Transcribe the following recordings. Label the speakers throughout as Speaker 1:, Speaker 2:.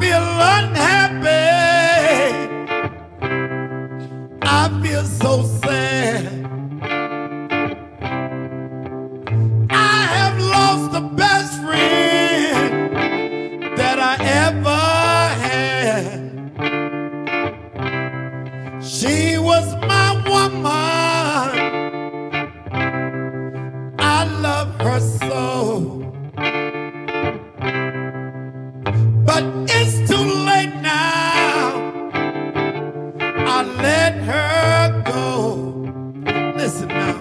Speaker 1: feel unhappy. I feel so sad. I have lost the best friend that I ever had. She was my woman. I love her so. But it's too late now. I let her go. Listen now.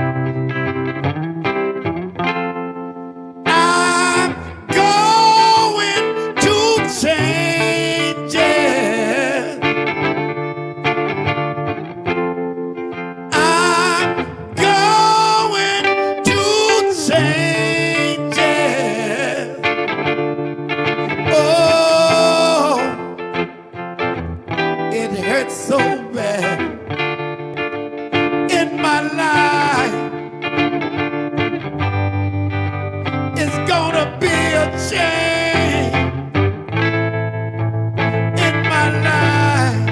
Speaker 1: I'm going to change it. I'm going to change it. Oh, it hurts so bad in my life. It's gonna be a change in my life.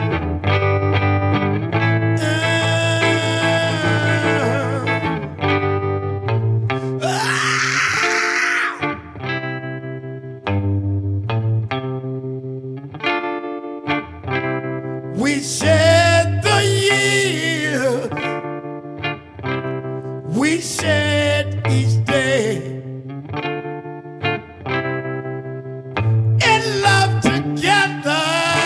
Speaker 1: We shared the years, we shared each day, in love together,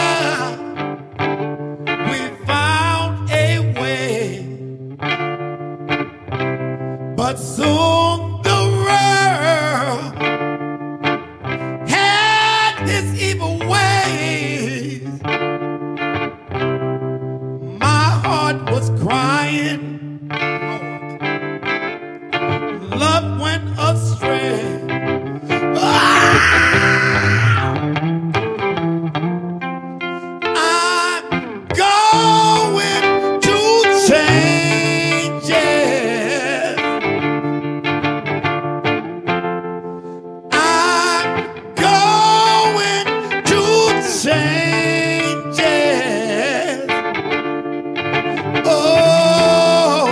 Speaker 1: we found a way, but soon the world had its evil ways. My heart was crying, love went astray. I'm going to change it. I'm going to change it. Oh,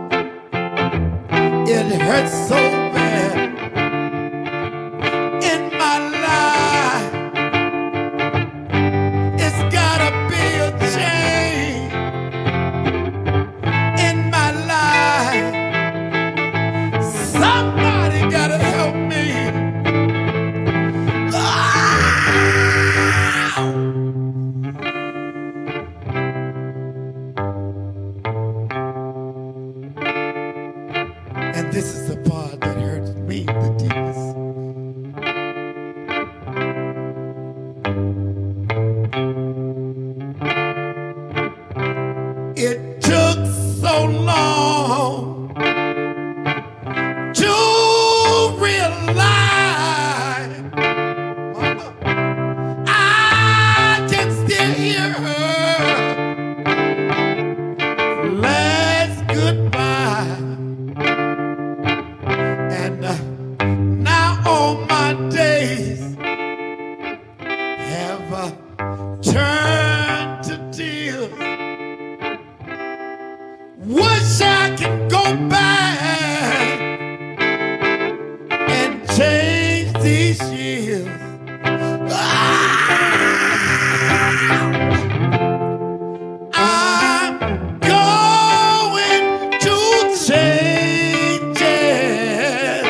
Speaker 1: it hurts so bad in my life. It's gotta be a change in my life. Somebody gotta help me. And this is the part that hurts me the deepest. It took so long to realize I can still hear her last goodbye. And now all my days have turned to tears. Wish I could go back and change these years. I'm going to change it.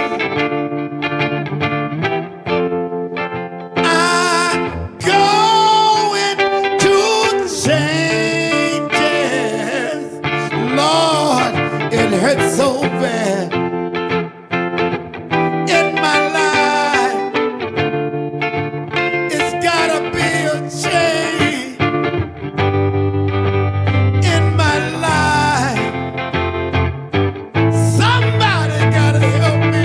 Speaker 1: I'm going to change it. Lord, it hurts so bad in my life. It's gotta be a change in my life. Somebody gotta help me.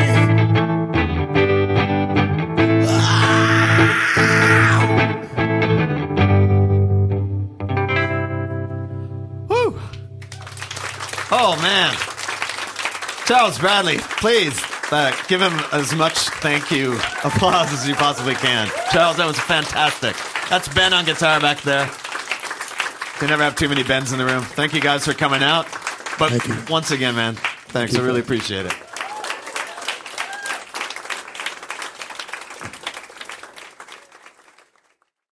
Speaker 2: Oh, man. Charles Bradley, please. Give him as much thank you applause as you possibly can. Charles, that was fantastic. That's Ben on guitar back there. You never have too many Bens in the room. Thank you guys for coming out. But once again, man, thanks. I really appreciate it.